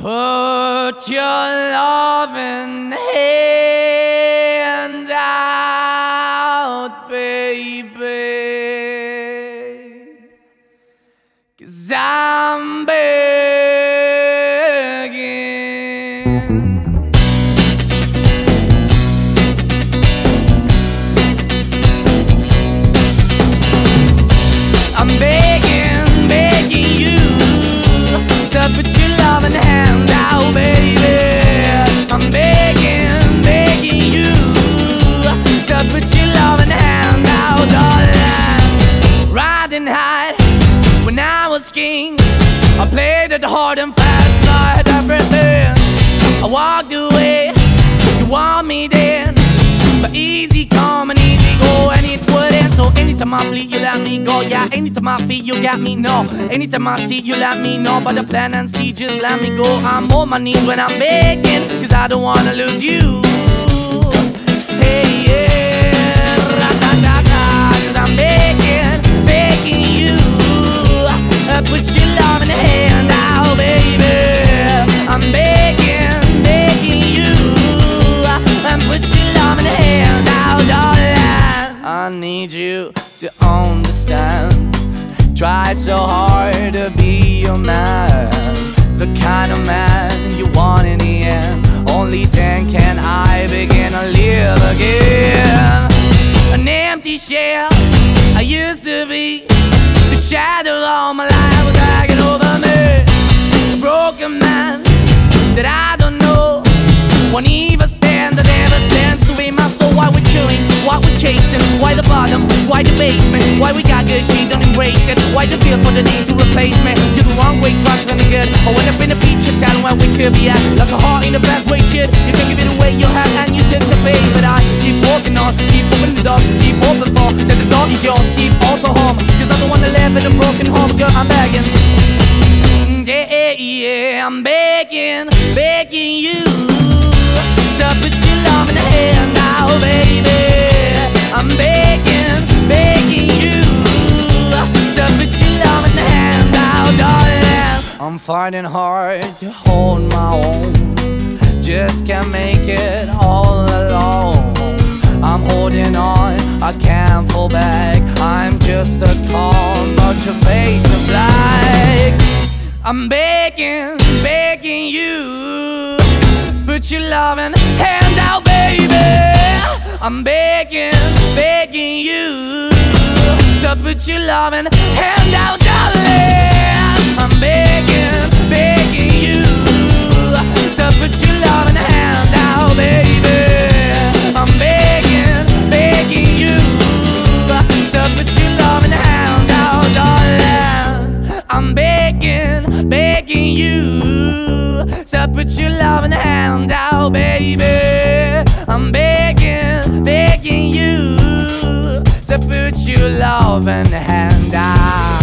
Put your loving hand out, baby, 'cause I'm begging. I'm begging, begging you to put your loving hand out, baby. I'm begging, begging you to put your loving hand out, darling. Riding high when I was king, I played it hard and fast, 'cause I had everything. I walked away, you want me then, but easy come and easy go, and it wouldn't. So anytime I bleed, you let me go. Yeah, anytime I feel, you got me, no. Anytime I see, you let me know. But the plan and see, just let me go. I'm on my knees when I'm begging, 'cause I don't wanna lose you. Hey, yeah, ra-da-da-da, 'cause I'm begging, begging you, put your love in the hand out, baby. I'm begging, begging you, put your love in the hand out, darling. I need you to understand. Try so hard to be your man, the kind of man you want in the end. Only then can I begin to live again. An empty shell I used to be, the shadow all my life was hanging over me. A broken man that I don't know won't even stand, that never stands to be my soul. Why we're chilling, why we're chasing, why the bottom, why the basement, why we got good, she don't embrace it, why the feel for the need to replace me. You're the wrong way, trying to be good. I went up in a feature town where we could be at, like a heart in the best way, shit. You can give it away, you have, and you took the bait. But I keep walking on, keep opening the door, keep open for that the door is yours, keep also home, 'cause I don't wanna live in a broken home, girl, I'm begging. Yeah, yeah, I'm begging, begging you to put your love in the hand now, baby. I'm begging, begging you to put your love in the hand now, darling. I'm finding hard to hold my own, just can't make it all alone. I'm holding on, I can't fall back, I'm just a call, but your face is black. I'm begging, begging you, put your loving hand out, baby. I'm begging, begging you to put your loving hand out, darling. I'm begging, begging you to put your loving hand out, baby. I'm begging, begging you to put your loving hand out, darling. I'm begging, begging you to put your loving hand out, baby. I'm begging, begging you to put your loving hand out.